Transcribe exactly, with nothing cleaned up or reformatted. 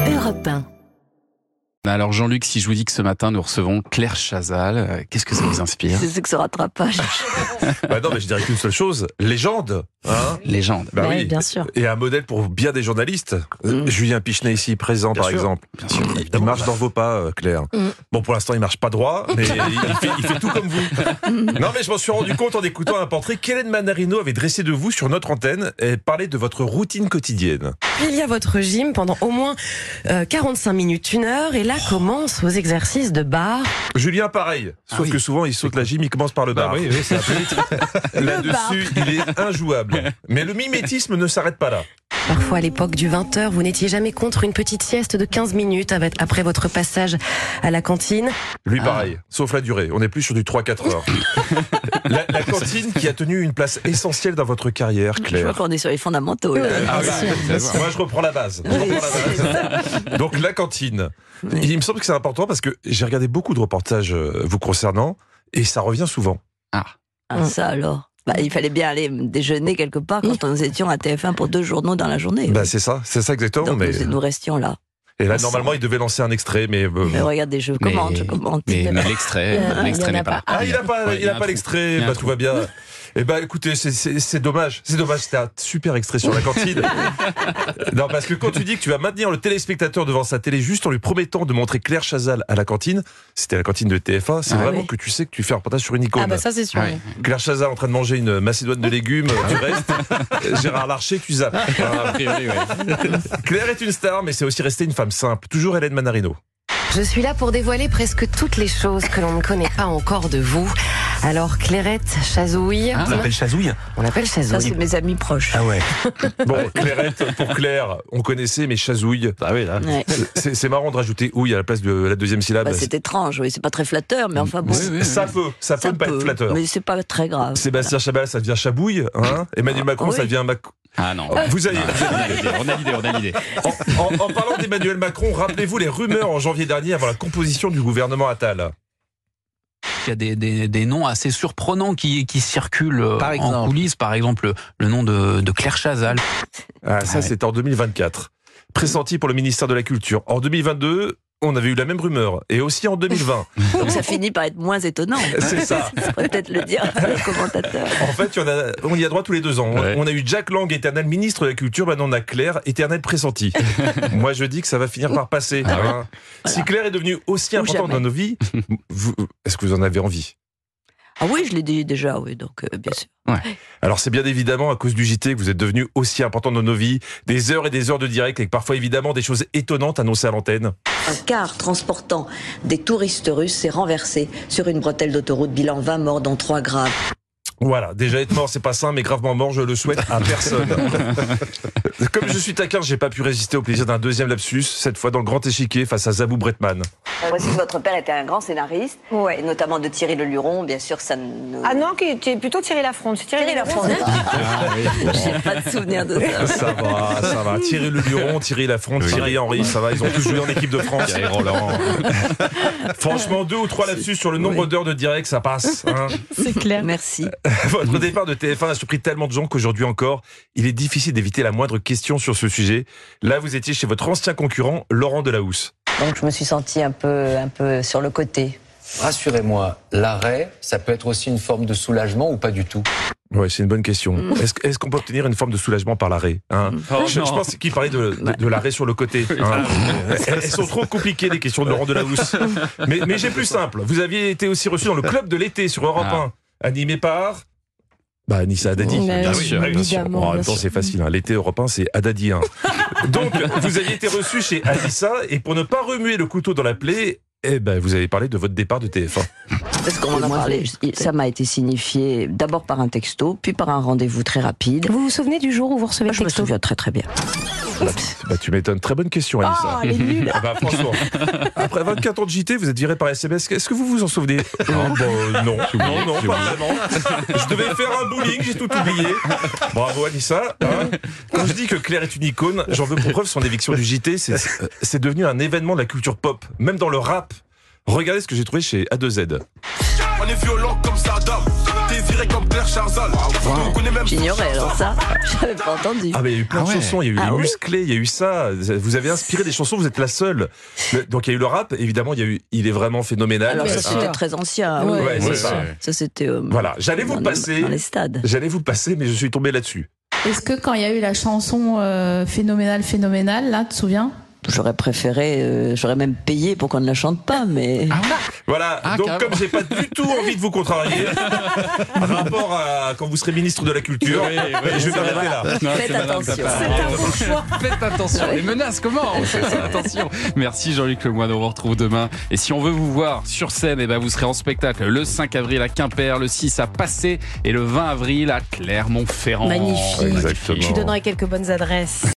Europe un. Alors Jean-Luc, si je vous dis que ce matin nous recevons Claire Chazal, euh, qu'est-ce que ça vous inspire ? C'est que ce rattrapage. Bah non, mais je dirais qu'une seule chose, légende. Hein Légende. Bah Ouais, oui, bien sûr. Et un modèle pour bien des journalistes. Mm. Julien Pichenet ici présent, Bien par sûr. exemple. Bien sûr, Il évidemment. marche dans vos pas, euh, Claire. Mm. Bon, pour l'instant, il marche pas droit, mais il, fait, il fait tout comme vous. Non, mais je m'en suis rendu compte en écoutant un portrait qu'Hélène Manarino avait dressé de vous sur notre antenne et parlait de votre routine quotidienne. Il y a votre gym pendant au moins euh, quarante-cinq minutes, une heure, et là commencent vos exercices de barre. Julien, pareil. Sauf Ah oui. que souvent, il saute la gym, il commence par le bar. Bah oui, oui, c'est un peu vite. Là-dessus, il est injouable. Mais le mimétisme ne s'arrête pas là. Parfois, à l'époque du vingt heures, vous n'étiez jamais contre une petite sieste de quinze minutes avec- après votre passage à la cantine. Lui, Ah. pareil, sauf la durée. On est plus sur du trois à quatre heures. la, la cantine qui a tenu une place essentielle dans votre carrière, Je vois Claire. qu'on est sur les fondamentaux. Là. Ah oui, ça se voit. moi, je reprends la base. Je Oui, reprends la base. Donc, la cantine. Oui. Il me semble que c'est important parce que j'ai regardé beaucoup de reportages euh, vous concernant et ça revient souvent. Ah, Ah, ça alors. Bah, il fallait bien aller déjeuner quelque part quand nous étions à T F un pour deux journaux dans la journée. Bah, c'est ça, c'est ça exactement. Donc mais... nous, nous restions là. Et là, on normalement, sent. il devait lancer un extrait, mais. euh, Mais regardez, je Mais- commente, je commente. mais, mais l'extrait, Euh, l'extrait il y en a n'est pas là. Ah, il n'a pas, Ouais, il y a a un pas trou. l'extrait, Il y a un bah trou. tout va bien. Eh ben écoutez, c'est- c'est c'est dommage, c'est dommage, c'était un super extrait sur la cantine. Non, parce que quand tu dis que tu vas maintenir le téléspectateur devant sa télé juste en lui promettant de montrer Claire Chazal à la cantine, c'était la cantine de T F un, c'est Ah vraiment oui. que tu sais que tu fais un reportage sur une icône. Ah bah ça c'est sûr. Ah oui. Claire Chazal en train de manger une macédoine de légumes, tu restes. Gérard Larcher, tu zappes. A priori, ouais. Claire est une star, mais c'est aussi resté une femme simple. Toujours Hélène Manarino. Je suis là pour dévoiler presque toutes les choses que l'on ne connaît pas encore de vous. Alors Clairette, Chazouille, Ah, On l'appelle Chazouille. on l'appelle Ça, Chazouille. c'est mes amis proches. Ah ouais. Bon, Clairette, pour Claire, on connaissait, mais Chazouille. Ah oui, là. Ouais. C'est c'est marrant de rajouter ouille à la place de la deuxième syllabe. Bah, c'est étrange, oui, c'est pas très flatteur, mais enfin bon. Oui, oui, oui. Ça peut, ça peut ça ne pas peut, être flatteur. Mais c'est pas très grave. Sébastien Chabal, ça devient Chabouille. Hein Emmanuel Macron, Oui. ça devient Macron. Ah non. Vous avez, Ah, on a l'idée, on a l'idée, on a l'idée. en, en- en parlant d'Emmanuel Macron, rappelez-vous les rumeurs en janvier dernier avant la composition du gouvernement Attal. Il y a des, des, des noms assez surprenants qui, qui circulent euh, Par en exemple. coulisses. Par exemple, le, le nom de, de Claire Chazal. Ah, ça, Ouais. c'était en deux mille vingt-quatre. Pressenti pour le ministère de la Culture. En deux mille vingt-deux, on avait eu la même rumeur. Et aussi en deux mille vingt. Donc ça finit par être moins étonnant. C'est ça. Ça pourrait peut-être le dire le commentateur. En fait, il y en a- on y a droit tous les deux ans. Ouais. On a eu Jack Lang, éternel ministre de la Culture. Maintenant, on a Claire, éternel pressenti. Moi, je dis que ça va finir par passer. Ah ouais. hein. Si Claire est devenue aussi Ou importante jamais. dans nos vies, vous- est-ce que vous en avez envie ? Ah oui, je l'ai dit déjà, oui, donc euh, bien sûr. Alors c'est bien évidemment à cause du J T que vous êtes devenu aussi important dans nos vies, des heures et des heures de direct avec parfois évidemment des choses étonnantes annoncées à l'antenne. Un car transportant des touristes russes s'est renversé sur une bretelle d'autoroute. Bilan vingt morts, dont trois graves. Voilà, déjà être mort c'est pas simple, mais gravement mort je le souhaite à personne. Comme je suis taquin, j'ai pas pu résister au plaisir d'un deuxième lapsus, cette fois dans le grand échiquier face à Zabou Bretman. Voici que votre père était un grand scénariste, et notamment de Thierry Le Luron, bien sûr ça ne... Ah non, qui tu es plutôt Thierry Lafronde. C'est Thierry, Thierry Lafronde. Lafronde. J'ai pas de souvenir de ça. Ça va, ça va. Thierry Le Luron, Thierry Lafronde, Thierry Henry, ça va, ils ont tous joué en équipe de France. Thierry Roland. Franchement, deux ou trois lapsus sur le nombre Oui. d'heures de direct, ça passe. Hein. C'est clair. Merci. Votre départ de T F un a surpris tellement de gens qu'aujourd'hui encore, il est difficile d'éviter la moindre question sur ce sujet. Là, vous étiez chez votre ancien concurrent, Laurent Delahousse. Donc je me suis sentie un peu, un peu sur le côté. Rassurez-moi, l'arrêt, ça peut être aussi une forme de soulagement ou pas du tout? Ouais, c'est une bonne question. Mm. Est-ce, est-ce qu'on peut obtenir une forme de soulagement par l'arrêt hein Oh, je, je non. pense qu'il parlait de, de, de l'arrêt sur le côté. Hein. elles, elles sont trop compliquées, les questions de Laurent Delahousse. Mais, mais j'ai plus simple. Vous aviez été aussi reçu dans le club de l'été sur Europe Ah. un, animé par... Bah, Anissa Haddadi. Bah bien oui, sûr, bien sûr. évidemment, Bon, en même bien temps, sûr. c'est facile. Hein. L'été Europe un, c'est Haddadi. Hein. Donc, vous aviez été reçu chez Anissa, et pour ne pas remuer le couteau dans la plaie, eh ben, vous avez parlé de votre départ de T F un. Parce qu'on en a Moi, parlé. Ça m'a été signifié d'abord par un texto, puis par un rendez-vous très rapide. Vous vous souvenez du jour où vous recevez Moi, le je me texto? souviens très très bien. Bah, tu m'étonnes. Très bonne question, Anissa. Oh, elle est nulle. Ah bah, franchement, après vingt-quatre ans de J T, vous êtes viré par S M S. Est-ce que vous vous en souvenez Non, bah, non, non, non, pas vraiment. Je devais faire un bowling, j'ai tout oublié. Bravo, Anissa. Hein. Quand je dis que Claire est une icône, j'en veux pour preuve son éviction du J T. C'est, c'est devenu un événement de la culture pop, même dans le rap. Regardez ce que j'ai trouvé chez A deux Z. On est violent comme Saddam. T'es viré comme Claire Chazal. J'ignorais alors ça, j'avais pas entendu. Ah, mais il y a eu plein Ah de ouais. chansons, il y a eu Ah les oui. musclés, il y a eu ça. Vous avez inspiré des chansons, vous êtes la seule. Le- donc il y a eu le rap, évidemment, il y a eu Il est vraiment phénoménal. Alors ça Ah. c'était très ancien. Ouais, oui. ouais, c'est Ouais, ça. ouais. Ça c'était. euh, Voilà, j'allais vous dans le les- passer. Dans les stades. J'allais vous le passer, mais je suis tombé là-dessus. Est-ce que quand il y a eu la chanson euh, Phénoménal, Phénoménal, là, tu te souviens? J'aurais préféré, euh, j'aurais même payé pour qu'on ne la chante pas, mais. Voilà, Ah, donc carrément. comme j'ai pas du tout envie de vous contrarier, par rapport à quand vous serez ministre de la Culture, Oui, oui, je vais c'est m'arrêter vrai. là. Non, Faites c'est Madame attention. Papa. C'est un bon choix. Faites attention. Les menaces, comment Faites attention. Merci Jean-Luc Lemoyne, on vous retrouve demain. Et si on veut vous voir sur scène, eh ben vous serez en spectacle le cinq avril à Quimper, le six à Passé et le vingt avril à Clermont-Ferrand. Magnifique. Exactement. Je lui donnerai quelques bonnes adresses.